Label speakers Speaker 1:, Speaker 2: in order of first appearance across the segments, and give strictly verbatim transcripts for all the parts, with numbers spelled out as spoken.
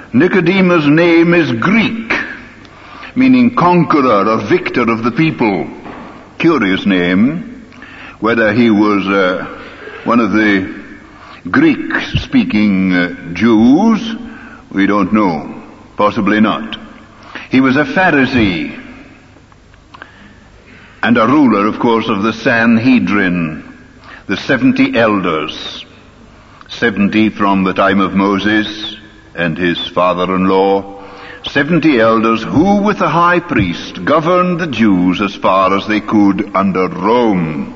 Speaker 1: Nicodemus' name is Greek, meaning conqueror or victor of the people. Curious name. Whether he was uh, one of the Greek-speaking uh, Jews, we don't know. Possibly not. He was a Pharisee and a ruler, of course, of the Sanhedrin, the seventy elders, seventy from the time of Moses and his father-in-law, seventy elders who, with the high priest, governed the Jews as far as they could under Rome.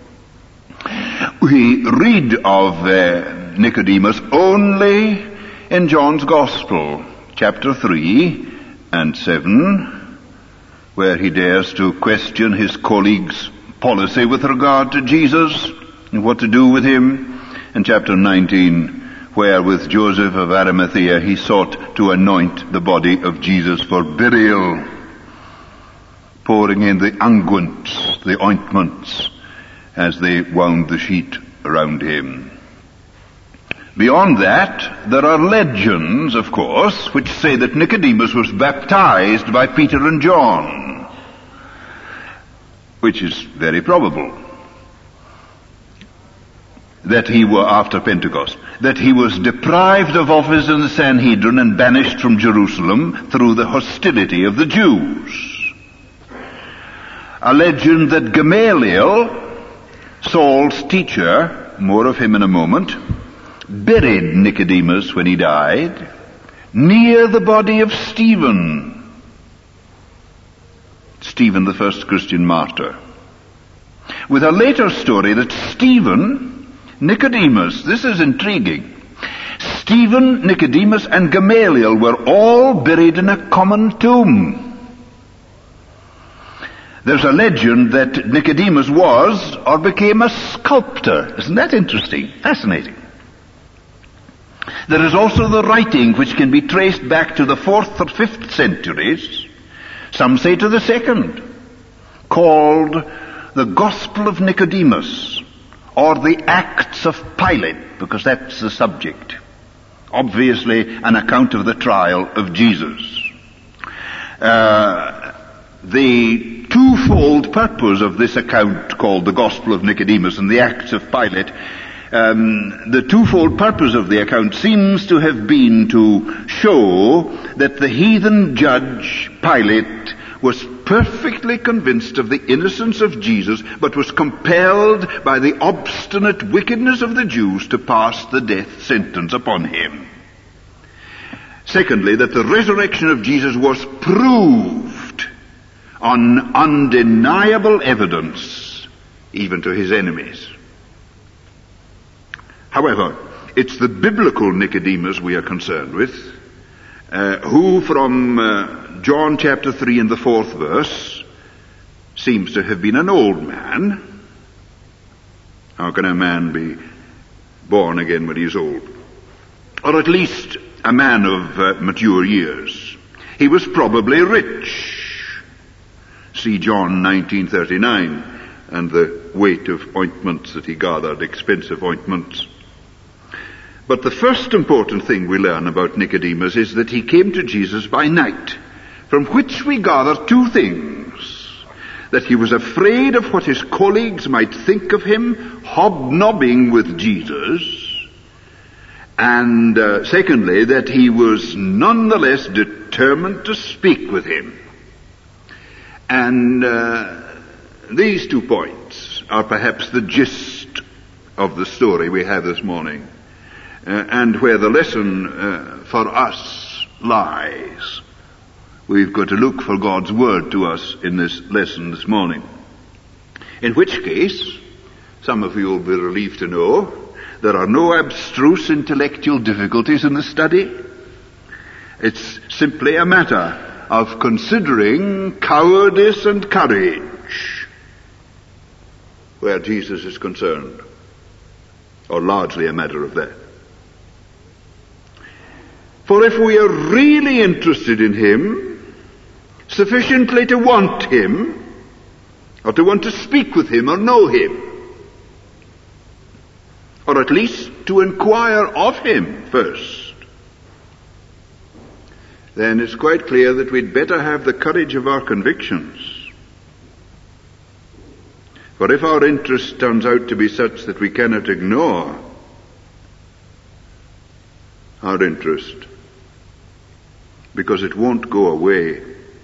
Speaker 1: We read of uh, Nicodemus only in John's Gospel, chapter three and seven, where he dares to question his colleagues' policy with regard to Jesus and what to do with him, and chapter nineteen, where with Joseph of Arimathea he sought to anoint the body of Jesus for burial, pouring in the unguents, the ointments, as they wound the sheet around him. Beyond that, there are legends, of course, which say that Nicodemus was baptized by Peter and John, which is very probable. That he were after Pentecost, that he was deprived of office in the Sanhedrin and banished from Jerusalem through the hostility of the Jews. A legend that Gamaliel, Saul's teacher, more of him in a moment, buried Nicodemus when he died near the body of Stephen. Stephen, the first Christian martyr. With a later story that Stephen, Nicodemus, this is intriguing, Stephen, Nicodemus, and Gamaliel were all buried in a common tomb. There's a legend that Nicodemus was or became a sculptor. Isn't that interesting? Fascinating. There is also the writing which can be traced back to the fourth or fifth centuries, some say to the second, called the Gospel of Nicodemus, or the Acts of Pilate, because that's the subject. Obviously an account of the trial of Jesus. Uh, the twofold purpose of this account called the Gospel of Nicodemus and the Acts of Pilate, um, the twofold purpose of the account seems to have been to show that the heathen judge Pilate was perfectly convinced of the innocence of Jesus, but was compelled by the obstinate wickedness of the Jews to pass the death sentence upon him. Secondly, that the resurrection of Jesus was proved on undeniable evidence, even to his enemies. However, it's the biblical Nicodemus we are concerned with, uh, who from uh, John chapter three and the fourth verse seems to have been an old man. How can a man be born again when he is old? Or at least a man of uh, mature years. He was probably rich. See John nineteen thirty-nine and the weight of ointments that he gathered, expensive ointments. But the first important thing we learn about Nicodemus is that he came to Jesus by night, from which we gather two things. That he was afraid of what his colleagues might think of him hobnobbing with Jesus, and uh, secondly, that he was nonetheless determined to speak with him. And uh, these two points are perhaps the gist of the story we have this morning. Uh, and where the lesson uh, for us lies. We've got to look for God's word to us in this lesson this morning. In which case, some of you will be relieved to know, there are no abstruse intellectual difficulties in the study. It's simply a matter of considering cowardice and courage where Jesus is concerned, or largely a matter of that. For if we are really interested in him, sufficiently to want him, or to want to speak with him or know him, or at least to inquire of him first, then it's quite clear that we'd better have the courage of our convictions. For if our interest turns out to be such that we cannot ignore our interest, because it won't go away,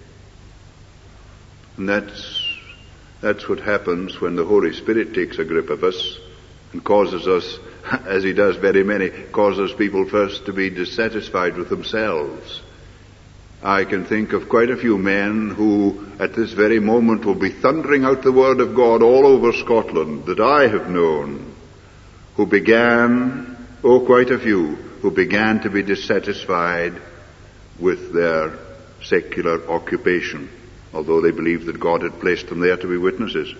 Speaker 1: and that's, that's what happens when the Holy Spirit takes a grip of us and causes us, as he does very many, causes people first to be dissatisfied with themselves. I can think of quite a few men who at this very moment will be thundering out the word of God all over Scotland that I have known, who began, oh quite a few, who began to be dissatisfied with their secular occupation, although they believed that God had placed them there to be witnesses.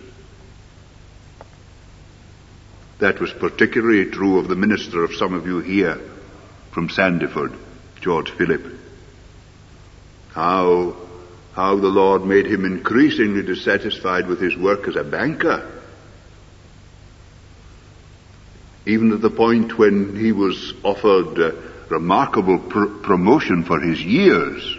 Speaker 1: That was particularly true of the minister of some of you here from Sandyford, George Phillip. How, how the Lord made him increasingly dissatisfied with his work as a banker. Even to the point when he was offered uh, remarkable pr- promotion for his years.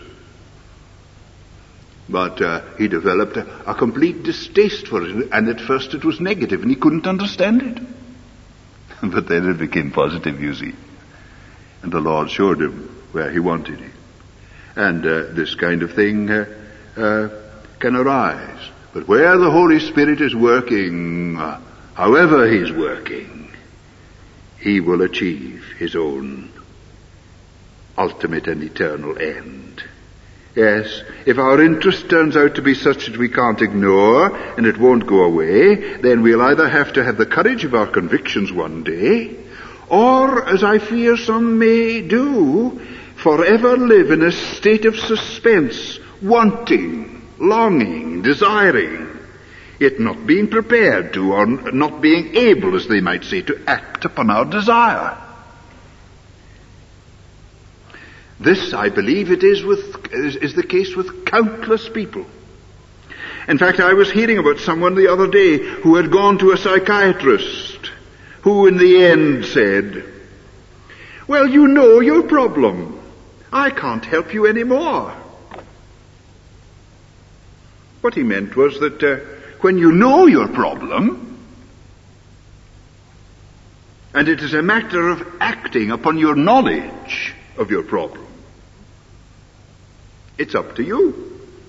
Speaker 1: But uh, he developed a, a complete distaste for it, and at first it was negative, and he couldn't understand it. But then it became positive, you see. And the Lord showed him where he wanted it. And uh, this kind of thing uh, uh, can arise. But where the Holy Spirit is working, uh, however he's working, he will achieve his own ultimate and eternal end. Yes, if our interest turns out to be such that we can't ignore and it won't go away, then we'll either have to have the courage of our convictions one day, or, as I fear some may do, forever live in a state of suspense, wanting, longing, desiring, yet not being prepared to, or not being able, as they might say, to act upon our desire. This, I believe, it is with is, is the case with countless people. In fact, I was hearing about someone the other day who had gone to a psychiatrist, who in the end said, "Well, you know your problem. I can't help you anymore." What he meant was that uh, when you know your problem, and it is a matter of acting upon your knowledge of your problem, it's up to you.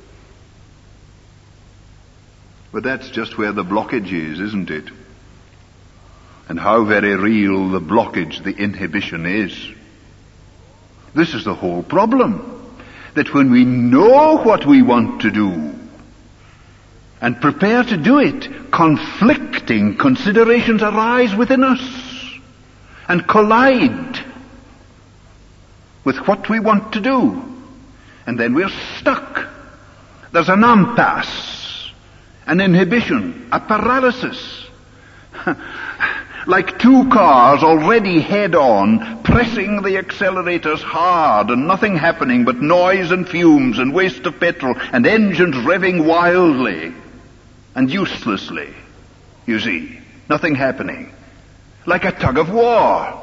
Speaker 1: But that's just where the blockage is, isn't it? And how very real the blockage, the inhibition is. This is the whole problem. That when we know what we want to do and prepare to do it, conflicting considerations arise within us and collide with what we want to do. And then we're stuck. There's an impasse, an inhibition, a paralysis. Like two cars already head-on, pressing the accelerators hard and nothing happening but noise and fumes and waste of petrol and engines revving wildly and uselessly, you see. Nothing happening. Like a tug of war.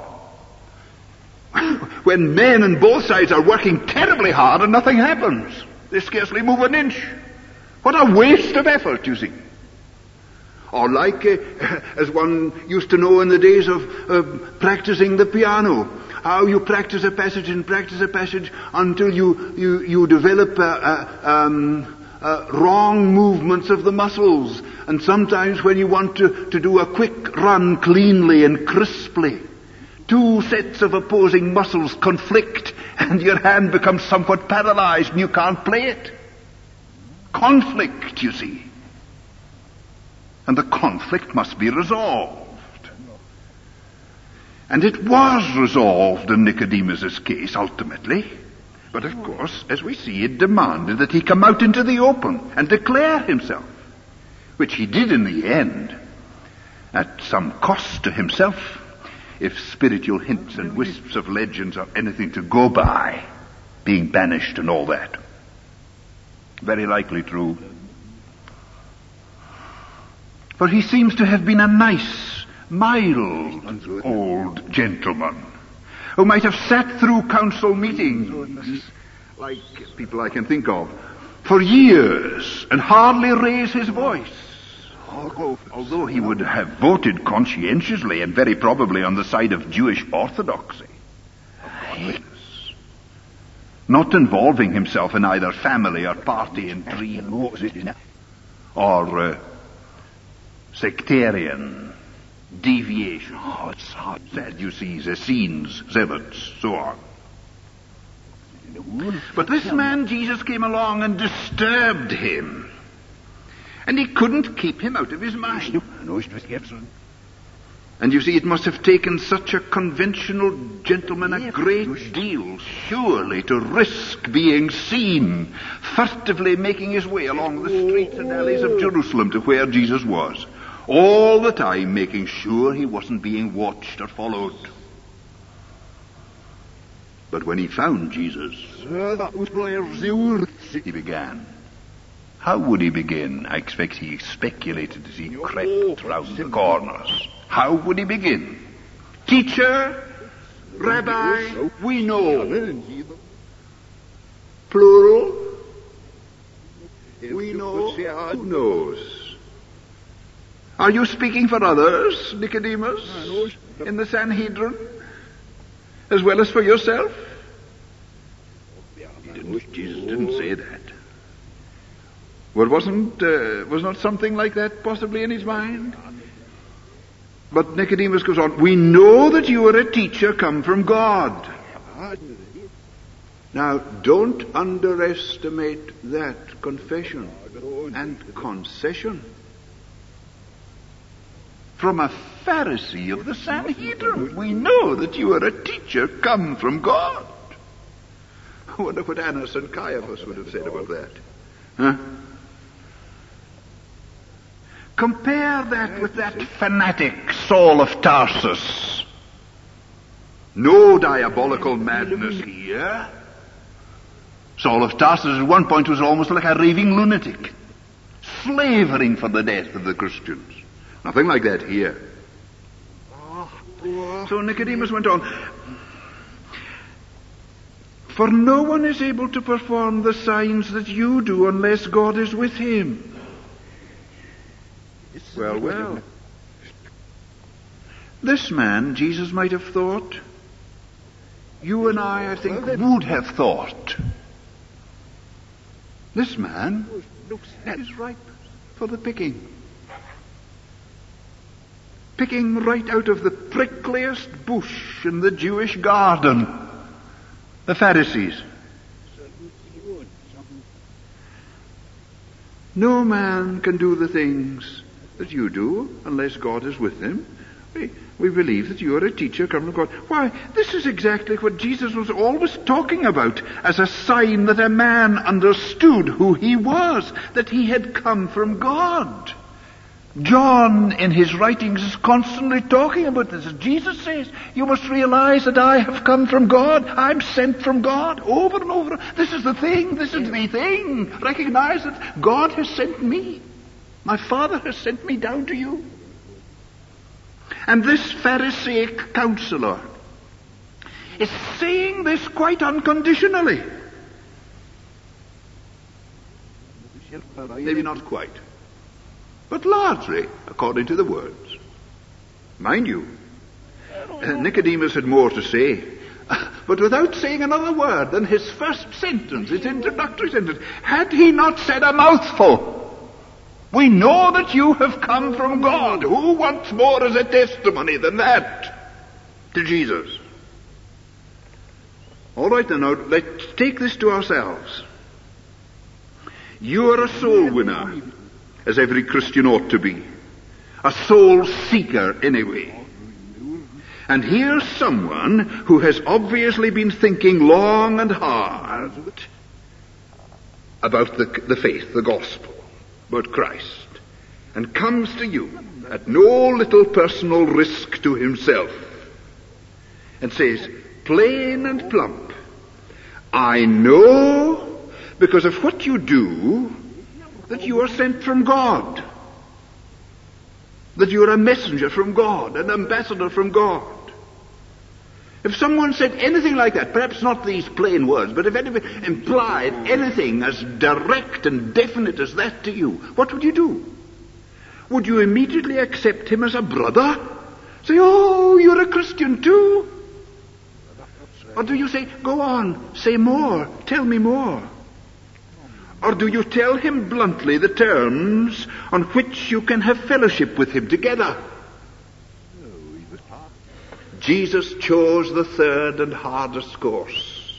Speaker 1: When men on both sides are working terribly hard and nothing happens. They scarcely move an inch. What a waste of effort, you see. Or like, uh, as one used to know in the days of uh, practicing the piano, how you practice a passage and practice a passage until you, you, you develop uh, uh, um, uh, wrong movements of the muscles. And sometimes when you want to, to do a quick run cleanly and crisply, two sets of opposing muscles conflict and your hand becomes somewhat paralyzed and you can't play it. Conflict, you see. And the conflict must be resolved. And it was resolved in Nicodemus' case, ultimately. But of course, as we see, it demanded that he come out into the open and declare himself, which he did in the end, at some cost to himself, if spiritual hints and wisps of legends are anything to go by, being banished and all that. Very likely true. For he seems to have been a nice, mild old gentleman who might have sat through council meetings like people I can think of, for years and hardly raise his voice. Although he would have voted conscientiously and very probably on the side of Jewish orthodoxy. Not involving himself in either family or party intrigue or uh, sectarian deviation. Oh, it's hard. Sadducees, Essenes, Zealots, so on. But this man, Jesus, came along and disturbed him. And he couldn't keep him out of his mind. And you see, it must have taken such a conventional gentleman a great deal, surely, to risk being seen, furtively making his way along the streets and alleys of Jerusalem to where Jesus was, all the time making sure he wasn't being watched or followed. But when he found Jesus, he began. How would he begin? I expect he speculated as he crept round the corners. How would he begin? Teacher, Rabbi, we know. Plural. We know. Who knows? Are you speaking for others, Nicodemus, in the Sanhedrin, as well as for yourself? He didn't, Jesus didn't say that. Well, wasn't uh, was not something like that possibly in his mind? But Nicodemus goes on, we know that you are a teacher come from God. Now, don't underestimate that confession and concession from a Pharisee of the Sanhedrin. We know that you are a teacher come from God. I wonder what Annas and Caiaphas would have said about that. Huh? Compare that with that fanatic Saul of Tarsus. No diabolical madness here. Saul of Tarsus at one point was almost like a raving lunatic, slavering for the death of the Christians. Nothing like that here. So Nicodemus went on. For no one is able to perform the signs that you do unless God is with him. Well, well. This man, Jesus might have thought, you and I, I think, would have thought, this man is ripe for the picking. Picking right out of the prickliest bush in the Jewish garden. The Pharisees. No man can do the things that you do unless God is with him. We, we believe that you are a teacher come from God. Why, this is exactly what Jesus was always talking about as a sign that a man understood who he was, that he had come from God. John, in his writings, is constantly talking about this. Jesus says, you must realize that I have come from God. I'm sent from God over and over. This is the thing. This is the thing. Recognize that God has sent me. My Father has sent me down to you. And this Pharisaic counselor is saying this quite unconditionally. Maybe not quite, but largely according to the words. Mind you, uh, Nicodemus had more to say, but without saying another word than his first sentence, his introductory sentence, had he not said a mouthful. We know that you have come from God. Who wants more as a testimony than that to Jesus? All right, then, now let's take this to ourselves. You are a soul winner, as every Christian ought to be. A soul seeker, anyway. And here's someone who has obviously been thinking long and hard about the, the faith, the gospel, about Christ, and comes to you at no little personal risk to himself and says, plain and plump, I know because of what you do that you are sent from God, that you are a messenger from God, an ambassador from God. If someone said anything like that, perhaps not these plain words, but if anyone implied anything as direct and definite as that to you, what would you do? Would you immediately accept him as a brother? Say, oh, you're a Christian too? Or do you say, go on, say more, tell me more? Or do you tell him bluntly the terms on which you can have fellowship with him together? Jesus chose the third and hardest course.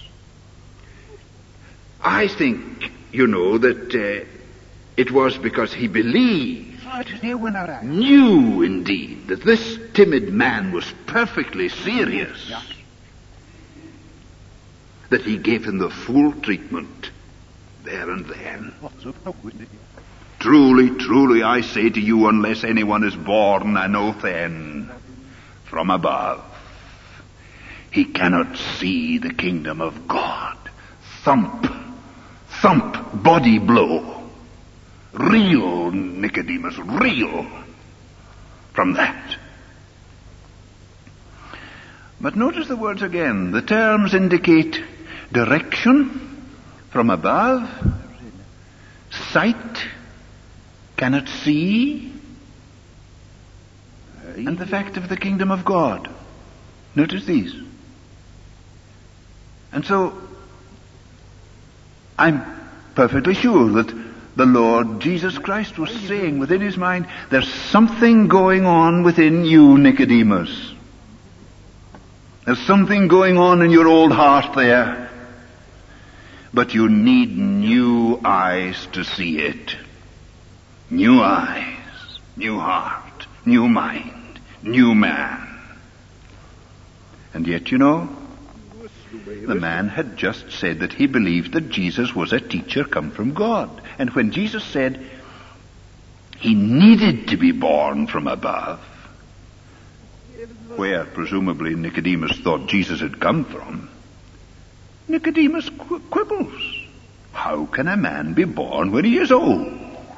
Speaker 1: I think, you know, that uh, it was because he believed, knew indeed, that this timid man was perfectly serious, that he gave him the full treatment there and then. Truly, truly, I say to you, unless anyone is born anew from above, he cannot see the kingdom of God. Thump, thump, body blow. Real, Nicodemus, real from that. But notice the words again. The terms indicate direction from above, sight, cannot see, and the fact of the kingdom of God. Notice these. And so, I'm perfectly sure that the Lord Jesus Christ was saying within his mind, there's something going on within you, Nicodemus. There's something going on in your old heart there. But you need new eyes to see it. New eyes, new heart, new mind, new man. And yet, you know, the man had just said that he believed that Jesus was a teacher come from God. And when Jesus said he needed to be born from above, where presumably Nicodemus thought Jesus had come from, Nicodemus qu- quibbles. How can a man be born when he is old?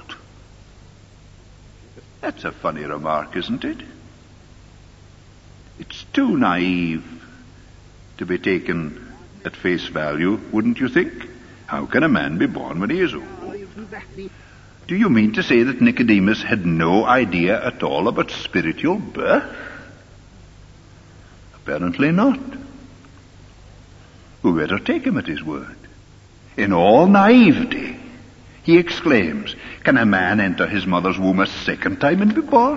Speaker 1: That's a funny remark, isn't it? It's too naive to be taken at face value, wouldn't you think? How can a man be born when he is old? Do you mean to say that Nicodemus had no idea at all about spiritual birth? Apparently not. We better take him at his word. In all naivety, he exclaims, can a man enter his mother's womb a second time and be born?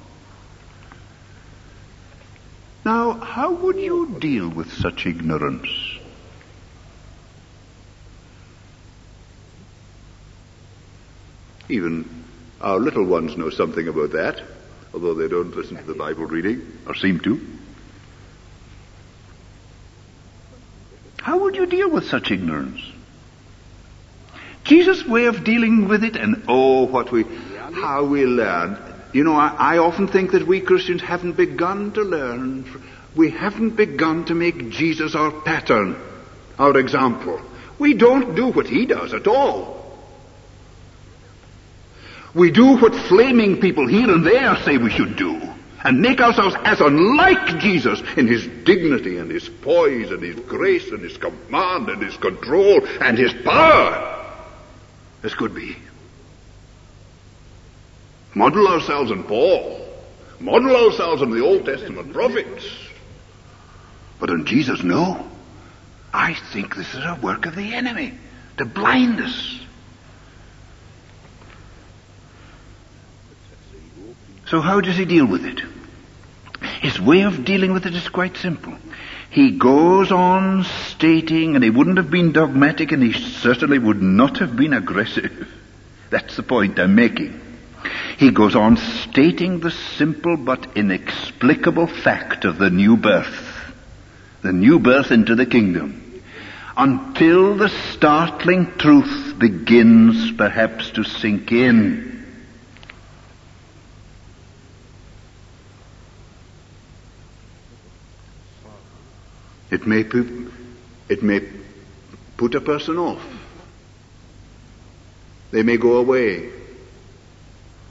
Speaker 1: Now, how would you deal with such ignorance? Even our little ones know something about that, although they don't listen to the Bible reading, or seem to. How would you deal with such ignorance? Jesus' way of dealing with it, and oh, what we, how we learn. You know, I, I often think that we Christians haven't begun to learn. We haven't begun to make Jesus our pattern, our example. We don't do what he does at all. We do what flaming people here and there say we should do, and make ourselves as unlike Jesus in his dignity and his poise and his grace and his command and his control and his power as could be. Model ourselves on Paul. Model ourselves on the Old Testament prophets. But on Jesus, no. I think this is a work of the enemy to blind us. So how does he deal with it? His way of dealing with it is quite simple. He goes on stating, and he wouldn't have been dogmatic, and he certainly would not have been aggressive. That's the point I'm making. He goes on stating the simple but inexplicable fact of the new birth. The new birth into the kingdom. Until the startling truth begins perhaps to sink in. It may put, it may put a person off. They may go away.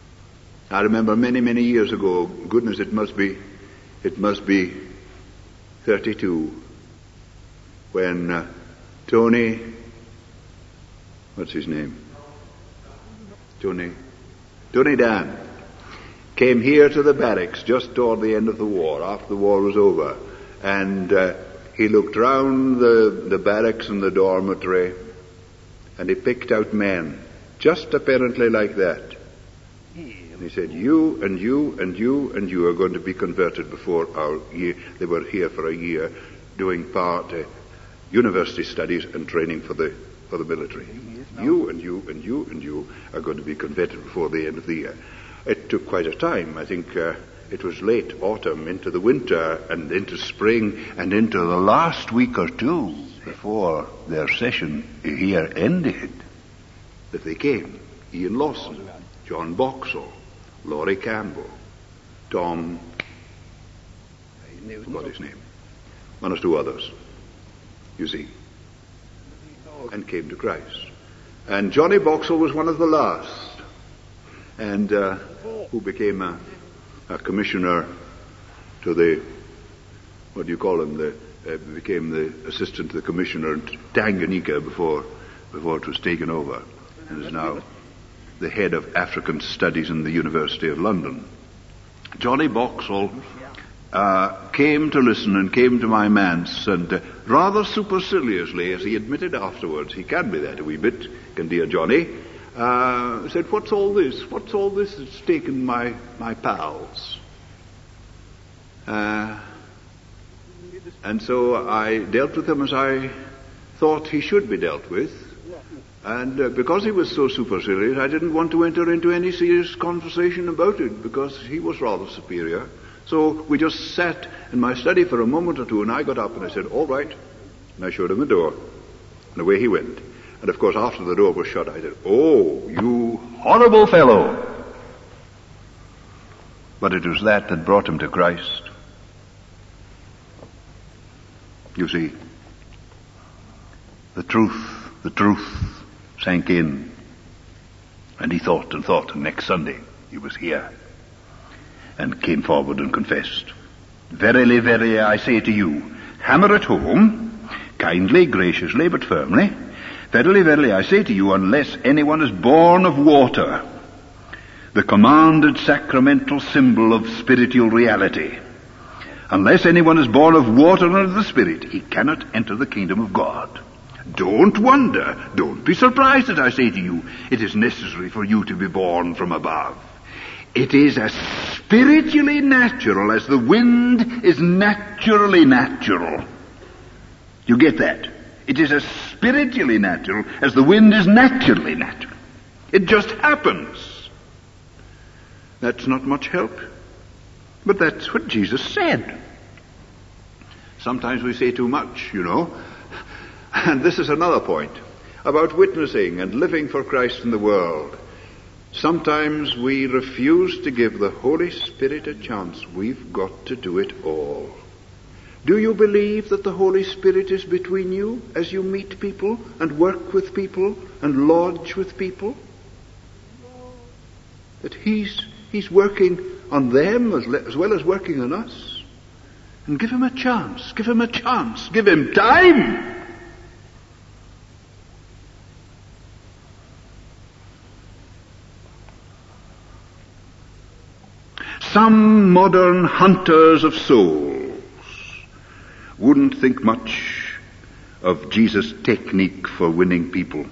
Speaker 1: I remember many, many years ago, goodness, it must be, it must be thirty-two, when uh, Tony, what's his name? Tony, Tony Dan, came here to the barracks just toward the end of the war, after the war was over, and uh, he looked round the, the barracks and the dormitory, and he picked out men, just apparently like that. And he said, you and you and you and you are going to be converted before our year. They were here for a year doing part uh, university studies and training for the for the military. You and you and you and you are going to be converted before the end of the year. It took quite a time. I think uh, it was late autumn into the winter and into spring and into the last week or two before their session here ended that they came. Ian Lawson, John Boxall, Laurie Campbell, Tom, I forgot his name, one or two others, you see, and came to Christ. And Johnny Boxall was one of the last, and uh, who became a, a commissioner to the, what do you call him, the, uh, became the assistant to the commissioner in Tanganyika before, before it was taken over, and is now the head of African Studies in the University of London. Johnny Boxall uh, came to listen and came to my manse, and uh, rather superciliously, as he admitted afterwards, he can be that a wee bit, can dear Johnny, uh, said, what's all this? What's all this that's taken my, my pals? Uh, and so I dealt with him as I thought he should be dealt with. And uh, because he was so supercilious, I didn't want to enter into any serious conversation about it, because he was rather superior. So we just sat in my study for a moment or two, and I got up and I said, all right. And I showed him the door. And away he went. And of course, after the door was shut, I said, oh, you horrible fellow. But it was that that brought him to Christ. You see, the truth, the truth sank in, and he thought and thought, and next Sunday he was here and came forward and confessed. Verily, verily, I say to you, hammer it home, kindly, graciously, but firmly. Verily, verily, I say to you, unless anyone is born of water, the commanded sacramental symbol of spiritual reality, unless anyone is born of water and of the Spirit, he cannot enter the kingdom of God. Don't wonder, don't be surprised that I say to you, it is necessary for you to be born from above. It is as spiritually natural as the wind is naturally natural. You get that? It is as spiritually natural as the wind is naturally natural. It just happens. That's not much help, but that's what Jesus said. Sometimes we say too much, you know. And this is another point about witnessing and living for Christ in the world. Sometimes we refuse to give the Holy Spirit a chance. We've got to do it all. Do you believe that the Holy Spirit is between you as you meet people and work with people and lodge with people? That He's, he's working on them as, le- as well as working on us? And give Him a chance. Give Him a chance. Give Him time. Some modern hunters of souls wouldn't think much of Jesus' technique for winning people.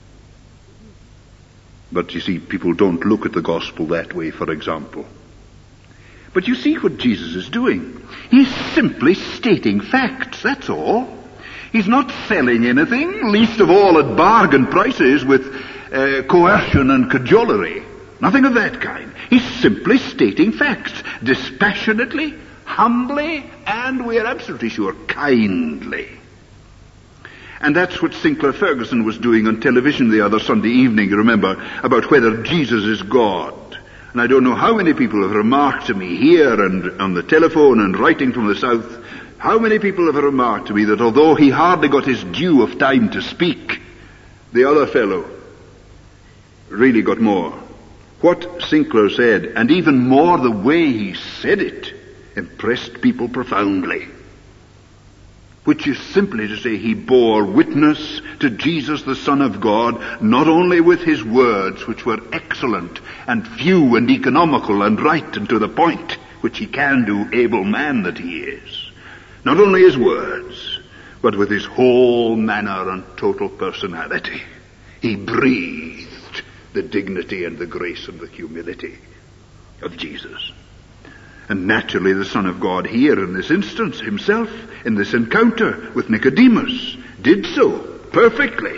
Speaker 1: But you see, people don't look at the gospel that way, for example. But you see what Jesus is doing. He's simply stating facts, that's all. He's not selling anything, least of all at bargain prices with uh, coercion and cajolery. Nothing of that kind. He's simply stating facts, dispassionately, humbly, and we are absolutely sure, kindly. And that's what Sinclair Ferguson was doing on television the other Sunday evening, you remember, about whether Jesus is God. And I don't know how many people have remarked to me here and on the telephone and writing from the south, how many people have remarked to me that although he hardly got his due of time to speak, the other fellow really got more. What Sinclair said, and even more the way he said it, impressed people profoundly. which is simply to say he bore witness to Jesus the Son of God, not only with his words, which were excellent and few and economical and right and to the point, which he can do, able man that he is. Not only his words, but with his whole manner and total personality. He breathed the dignity and the grace and the humility of Jesus. And naturally the Son of God here in this instance, himself, in this encounter with Nicodemus, did so perfectly.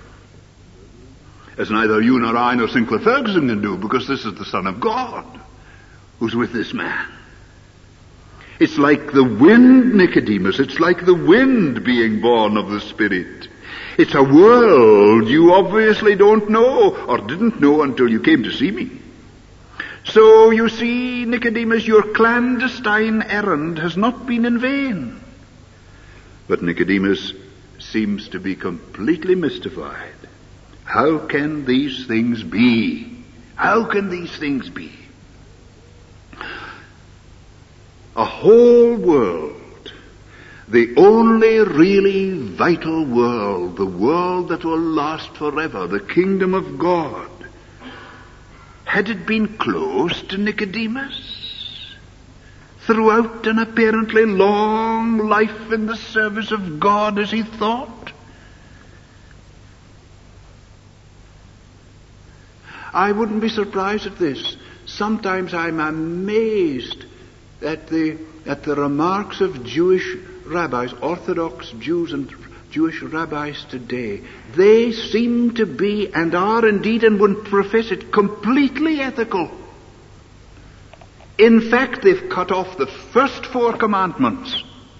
Speaker 1: As neither you nor I nor Sinclair Ferguson can do, because this is the Son of God who's with this man. It's like the wind, Nicodemus. It's like the wind being born of the Spirit. It's a world you obviously don't know, or didn't know until you came to see me. So, you see, Nicodemus, your clandestine errand has not been in vain. But Nicodemus seems to be completely mystified. How can these things be? How can these things be? A whole world, the only really vital world, the world that will last forever, the kingdom of God, had it been closed to Nicodemus throughout an apparently long life in the service of God as he thought? I wouldn't be surprised at this. Sometimes I'm amazed at the at the remarks of Jewish rabbis, Orthodox Jews and Jewish rabbis today. They seem to be, and are indeed, and would profess it, completely ethical. In fact, they've cut off the first four commandments.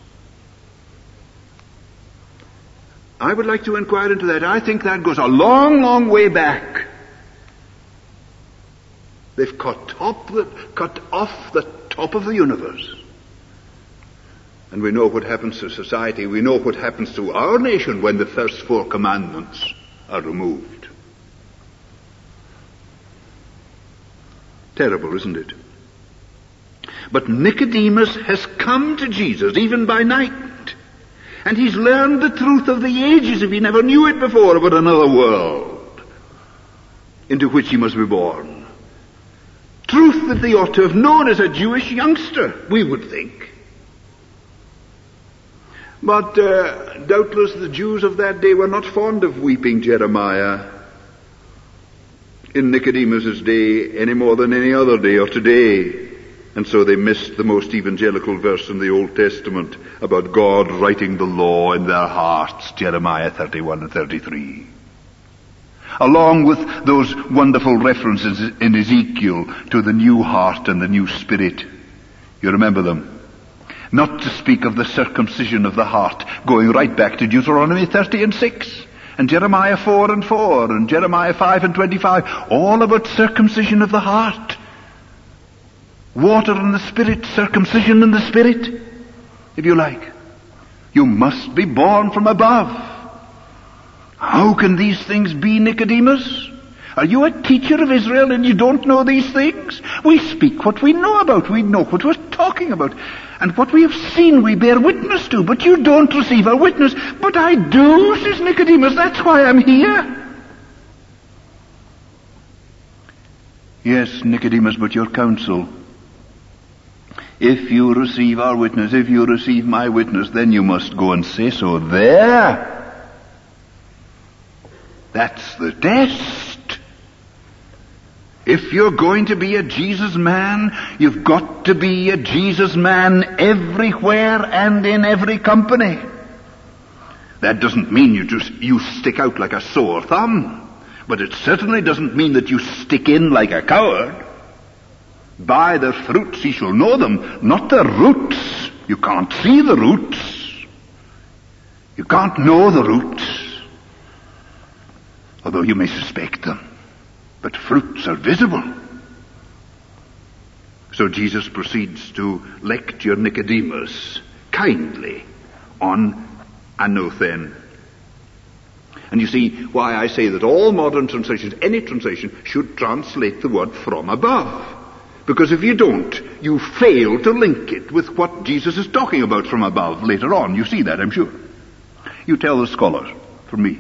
Speaker 1: I would like to inquire into that. I think that goes a long, long way back. They've cut, top the, cut off the top of the universe. And we know what happens to society. We know what happens to our nation when the first four commandments are removed. Terrible, isn't it? But Nicodemus has come to Jesus, even by night. And he's learned the truth of the ages, if he never knew it before, about another world into which he must be born. Truth that they ought to have known as a Jewish youngster, we would think. But uh, doubtless the Jews of that day were not fond of weeping Jeremiah in Nicodemus's day any more than any other day or today. And so they missed the most evangelical verse in the Old Testament about God writing the law in their hearts, Jeremiah thirty-one and thirty-three. Along with those wonderful references in Ezekiel to the new heart and the new spirit. You remember them? Not to speak of the circumcision of the heart, going right back to Deuteronomy thirty and six, and Jeremiah four and four, and Jeremiah five and twenty-five, all about circumcision of the heart. Water in the Spirit, circumcision in the Spirit, if you like. You must be born from above. How can these things be, Nicodemus? Are you a teacher of Israel and you don't know these things? We speak what we know about. We know what we're talking about. And what we have seen we bear witness to. But you don't receive our witness. But I do, says Nicodemus. That's why I'm here. Yes, Nicodemus, but your counsel. If you receive our witness, if you receive my witness, then you must go and say so there. That's the test. If you're going to be a Jesus man, you've got to be a Jesus man everywhere and in every company. That doesn't mean you just you stick out like a sore thumb, but it certainly doesn't mean that you stick in like a coward. By their fruits ye shall know them, not their roots. You can't see the roots. You can't know the roots, although you may suspect them. But fruits are visible. So Jesus proceeds to lecture Nicodemus kindly on anothen. And you see why I say that all modern translations, any translation, should translate the word from above. Because if you don't, you fail to link it with what Jesus is talking about from above later on. You see that, I'm sure. You tell the scholars, for me.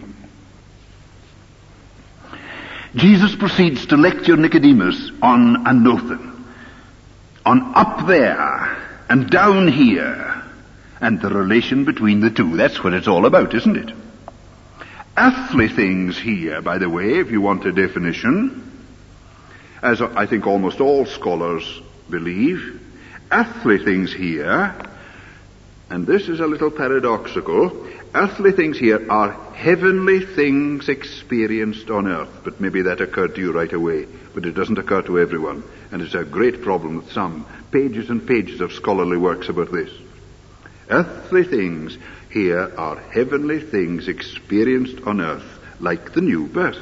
Speaker 1: Jesus proceeds to lecture Nicodemus on anothen, on up there and down here, and the relation between the two. That's what it's all about, isn't it? Earthly things here, by the way, if you want a definition, as I think almost all scholars believe, earthly things here, and this is a little paradoxical, earthly things here are heavenly things experienced on earth. But maybe that occurred to you right away, but it doesn't occur to everyone, and it's a great problem with some. Pages and pages of scholarly works about this. Earthly things here are heavenly things experienced on earth, like the new birth.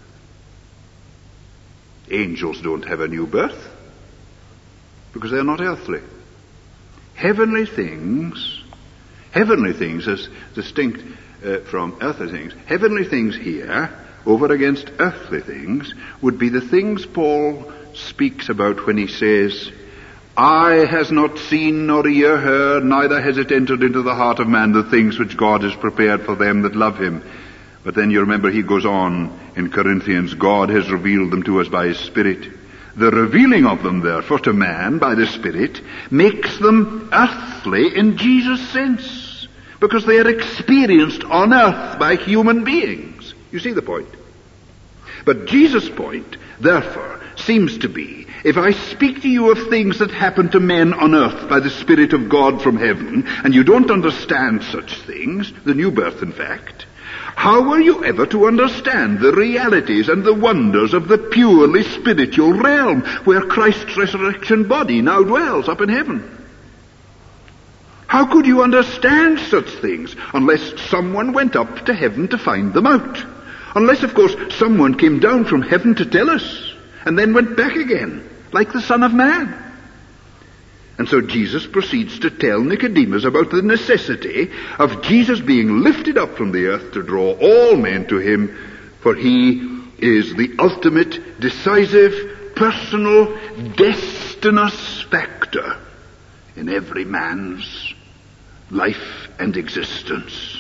Speaker 1: Angels don't have a new birth, because they're not earthly. Heavenly things, heavenly things as distinct uh, from earthly things, heavenly things here, over against earthly things, would be the things Paul speaks about when he says, eye has not seen nor ear heard, neither has it entered into the heart of man the things which God has prepared for them that love him. But then you remember he goes on in Corinthians, God has revealed them to us by his Spirit. The revealing of them, therefore, to man by the Spirit makes them earthly in Jesus' sense, because they are experienced on earth by human beings. You see the point? But Jesus' point, therefore, seems to be, if I speak to you of things that happen to men on earth by the Spirit of God from heaven, and you don't understand such things, the new birth in fact, how are you ever to understand the realities and the wonders of the purely spiritual realm where Christ's resurrection body now dwells up in heaven? How could you understand such things unless someone went up to heaven to find them out? Unless, of course, someone came down from heaven to tell us and then went back again, like the Son of Man. And so Jesus proceeds to tell Nicodemus about the necessity of Jesus being lifted up from the earth to draw all men to him, for he is the ultimate, decisive, personal, destinous factor in every man's life and existence.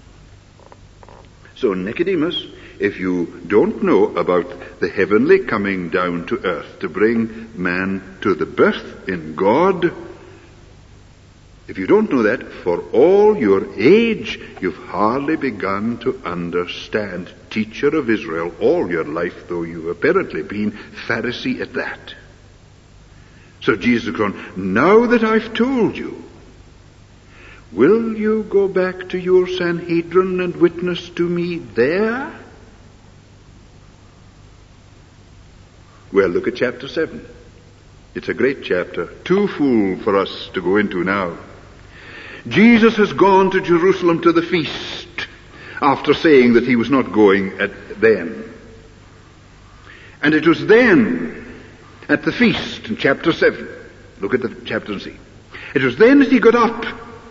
Speaker 1: So Nicodemus, if you don't know about the heavenly coming down to earth to bring man to the birth in God, if you don't know that, for all your age, you've hardly begun to understand, teacher of Israel, all your life, though you've apparently been Pharisee at that. So Jesus goes on, now that I've told you, will you go back to your Sanhedrin and witness to me there? Well, look at chapter seven. It's a great chapter, too full for us to go into now. Jesus has gone to Jerusalem to the feast after saying that he was not going at then. And it was then at the feast in chapter seven. Look at the chapter and see. It was then that he got up.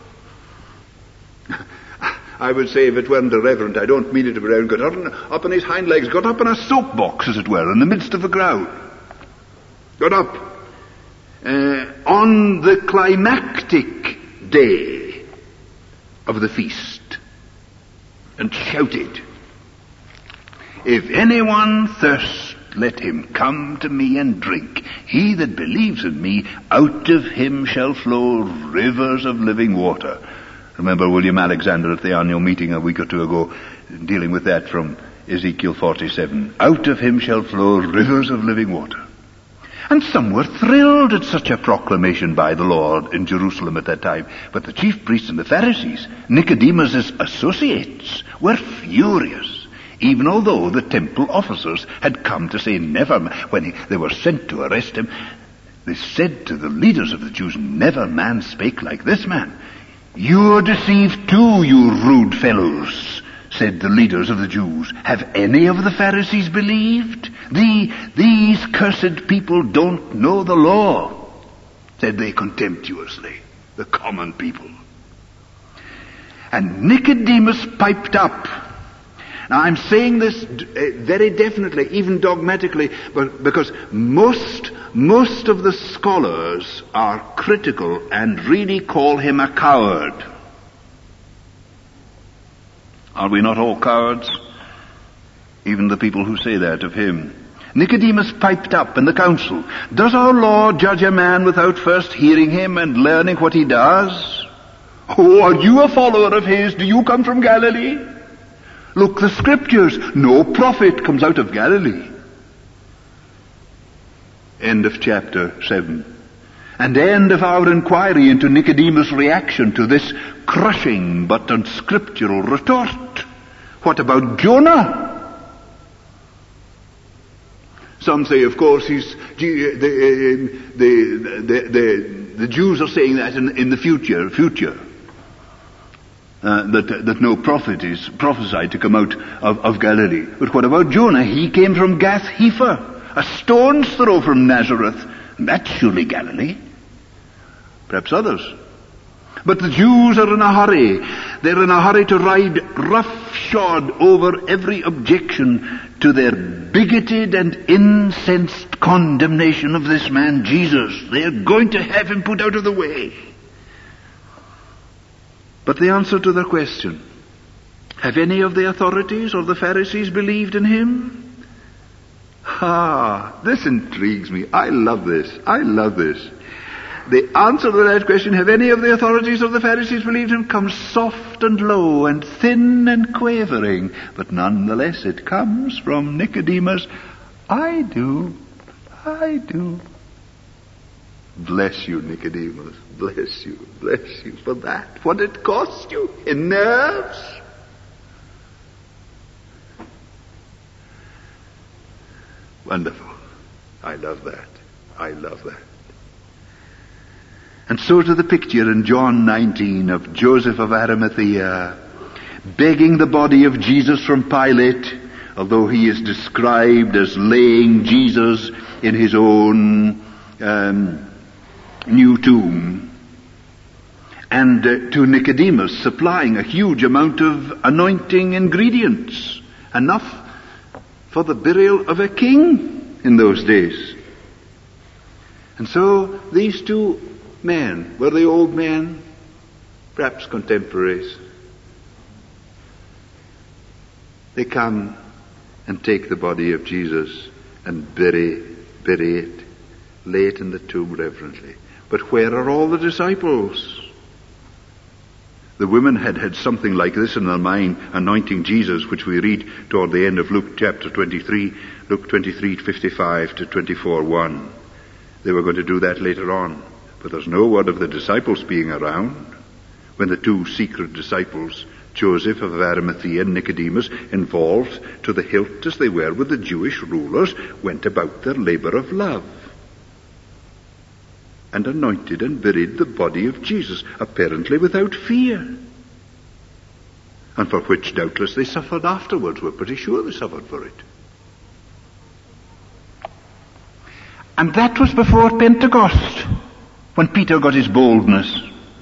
Speaker 1: I would say, if it weren't irreverent, I don't mean it to be irreverent, got up on, up on his hind legs, got up on a soapbox, as it were, in the midst of the crowd. Got up uh, on the climactic day of the feast and shouted, if anyone thirst, let him come to me and drink. He that believes in me, out of him shall flow rivers of living water. Remember William Alexander at the annual meeting a week or two ago, dealing with that from Ezekiel forty-seven. Out of him shall flow rivers of living water. And some were thrilled at such a proclamation by the Lord in Jerusalem at that time. But the chief priests and the Pharisees, Nicodemus' associates, were furious, even although the temple officers had come to say never, when he, they were sent to arrest him, they said to the leaders of the Jews, never man spake like this man. You're deceived too, you rude fellows, said the leaders of the Jews. Have any of the Pharisees believed? The, these cursed people don't know the law, said they contemptuously, the common people. And Nicodemus piped up. Now I'm saying this very definitely, even dogmatically, but because most most of the scholars are critical and really call him a coward. Are we not all cowards? Even the people who say that of him. Nicodemus piped up in the council, "Does our Lord judge a man without first hearing him and learning what he does? Oh, are you a follower of his? Do you come from Galilee? Look, the scriptures, no prophet comes out of Galilee." End of chapter seven. And end of our inquiry into Nicodemus' reaction to this crushing but unscriptural retort. What about Jonah? Some say, of course, he's, the, the, the, the, the Jews are saying that in, in the future, future. Uh, that, that no prophet is prophesied to come out of, of Galilee. But what about Jonah? He came from Gath Hepher, a stone's throw from Nazareth. That's surely Galilee. Perhaps others. But the Jews are in a hurry. They're in a hurry to ride roughshod over every objection to their bigoted and incensed condemnation of this man Jesus. They're going to have him put out of the way. But the answer to their question, have any of the authorities or the Pharisees believed in him? Ah, this intrigues me. I love this. I love this. The answer to that question, have any of the authorities or the Pharisees believed him, comes soft and low and thin and quavering. But nonetheless it comes from Nicodemus. I do. I do. Bless you, Nicodemus. Bless you. Bless you for that. What it cost you in nerves. Wonderful. I love that. I love that. And so to the picture in John nineteen of Joseph of Arimathea begging the body of Jesus from Pilate, although he is described as laying Jesus in his own um, new tomb, and uh, to Nicodemus supplying a huge amount of anointing ingredients, enough for the burial of a king in those days. And so these two men, were they old men? Perhaps contemporaries. They come and take the body of Jesus and bury, bury it, lay it in the tomb reverently. But where are all the disciples? The women had had something like this in their mind, anointing Jesus, which we read toward the end of Luke chapter twenty-three, Luke twenty-three, fifty-five to twenty-four, one. They were going to do that later on. But there's no word of the disciples being around when the two secret disciples, Joseph of Arimathea and Nicodemus, involved to the hilt as they were with the Jewish rulers, went about their labor of love and anointed and buried the body of Jesus, apparently without fear, and for which doubtless they suffered afterwards. We're pretty sure they suffered for it. And that was before Pentecost, when Peter got his boldness.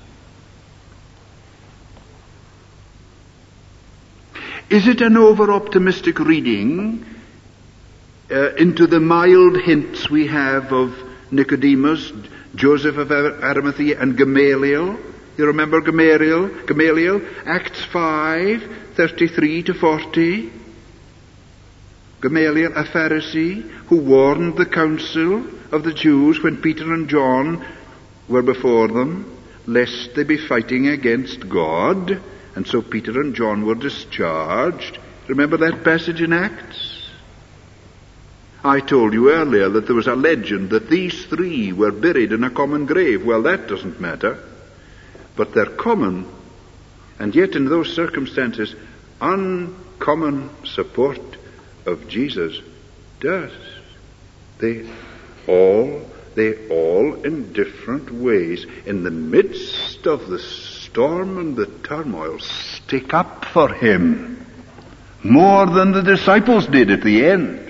Speaker 1: Is it an over-optimistic reading uh, into the mild hints we have of Nicodemus, Joseph of Arimathea, and Gamaliel? You remember Gamaliel? Gamaliel, Acts five, thirty-three to forty. Gamaliel, a Pharisee, who warned the council of the Jews when Peter and John were before them, lest they be fighting against God, and so Peter and John were discharged. Remember that passage in Acts? I told you earlier that there was a legend that these three were buried in a common grave. Well, that doesn't matter. But they're common, and yet in those circumstances, uncommon support of Jesus does. They all They all, in different ways, in the midst of the storm and the turmoil, stick up for him more than the disciples did at the end.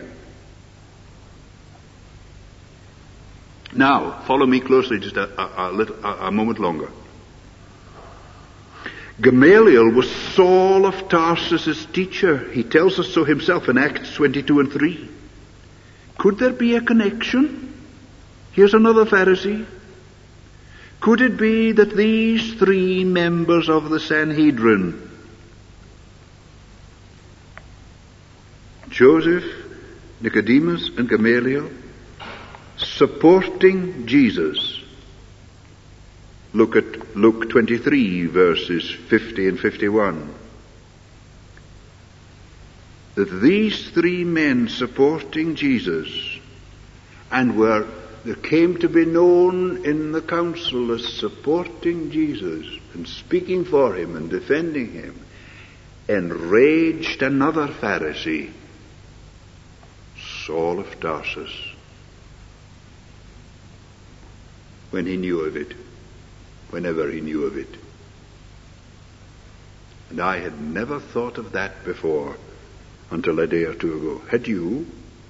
Speaker 1: Now, follow me closely just a, a, a, little, a, a moment longer. Gamaliel was Saul of Tarsus' teacher. He tells us so himself in Acts twenty-two and three. Could there be a connection? Here's another Pharisee. Could it be that these three members of the Sanhedrin, Joseph, Nicodemus, and Gamaliel, supporting Jesus? Look at Luke twenty-three, verses fifty and fifty-one. That these three men supporting Jesus, and were they came to be known in the council as supporting Jesus and speaking for him and defending him, enraged another Pharisee, Saul of Tarsus, when he knew of it, whenever he knew of it. And I had never thought of that before until a day or two ago. Had you?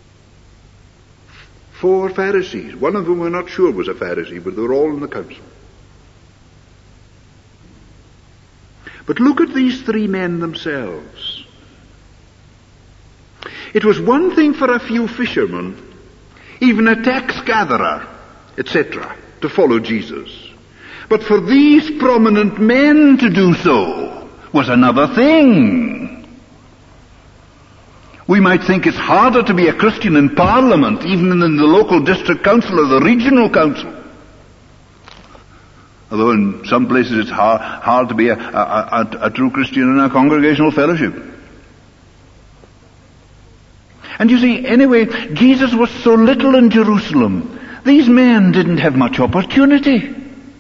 Speaker 1: Four Pharisees. One of them we're not sure was a Pharisee, but they were all in the council. But look at these three men themselves. It was one thing for a few fishermen, even a tax gatherer, et cetera, to follow Jesus. But for these prominent men to do so was another thing. We might think it's harder to be a Christian in Parliament, even in the local district council or the regional council. Although in some places it's hard, hard to be a, a, a, a true Christian in a congregational fellowship. And you see, anyway, Jesus was so little in Jerusalem. These men didn't have much opportunity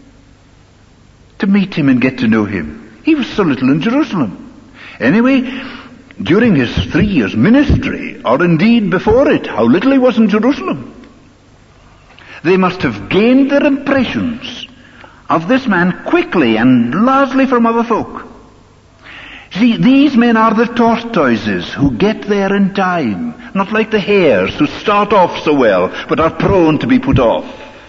Speaker 1: to meet him and get to know him. He was so little in Jerusalem. Anyway, during his three years ministry, or indeed before it, how little he was in Jerusalem, they must have gained their impressions of this man quickly and largely from other folk. See, these men are the tortoises who get there in time, not like the hares who start off so well but are prone to be put off.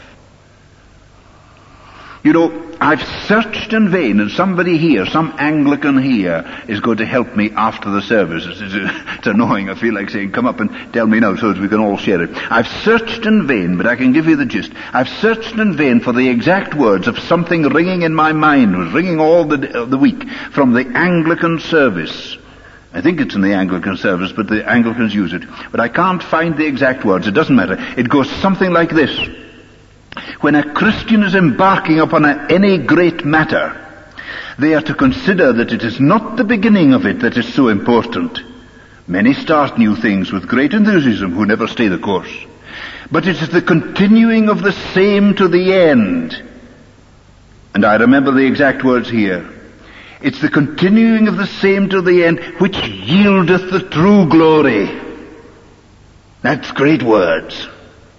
Speaker 1: You know, I've searched in vain, and somebody here, some Anglican here, is going to help me after the service. It's, it's annoying. I feel like saying, come up and tell me now so that we can all share it. I've searched in vain, but I can give you the gist. I've searched in vain for the exact words of something ringing in my mind. It was ringing all the, uh, the week from the Anglican service. I think it's in the Anglican service, but the Anglicans use it. But I can't find the exact words. It doesn't matter. It goes something like this. When a Christian is embarking upon a, any great matter, they are to consider that it is not the beginning of it that is so important. Many start new things with great enthusiasm who never stay the course. But it is the continuing of the same to the end. And I remember the exact words here. It's the continuing of the same to the end which yieldeth the true glory. That's great words.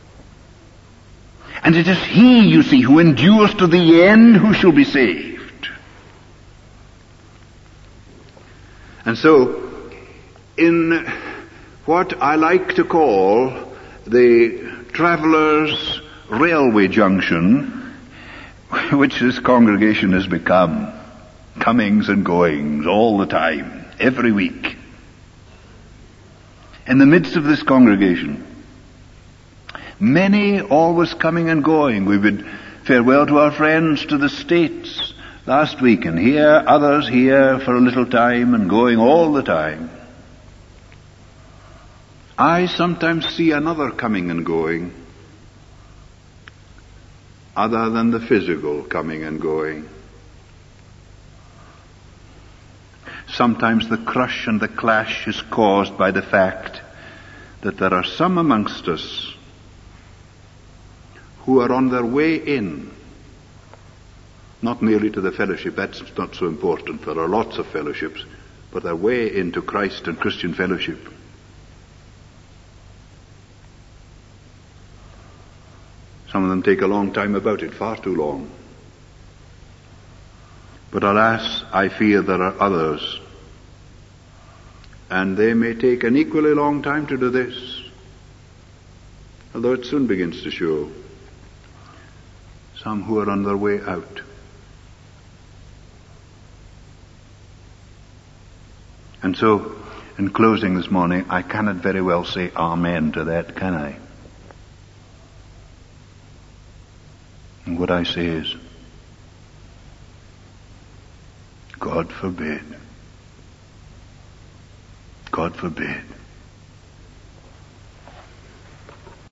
Speaker 1: And it is he, you see, who endures to the end who shall be saved. And so, in what I like to call the traveller's railway junction, which this congregation has become, comings and goings all the time, every week. In the midst of this congregation, many always coming and going. We bid farewell to our friends to the States last week, and here, others here for a little time and going all the time. I sometimes see another coming and going, other than the physical coming and going. Sometimes the crush and the clash is caused by the fact that there are some amongst us who are on their way in, not merely to the fellowship, that's not so important, there are lots of fellowships, but their way into Christ and Christian fellowship. Some of them take a long time about it, far too long. But alas, I fear there are others, and they may take an equally long time to do this, although it soon begins to show. Some who are on their way out. And so, in closing this morning, I cannot very well say amen to that, can I? And what I say is, God forbid. God forbid.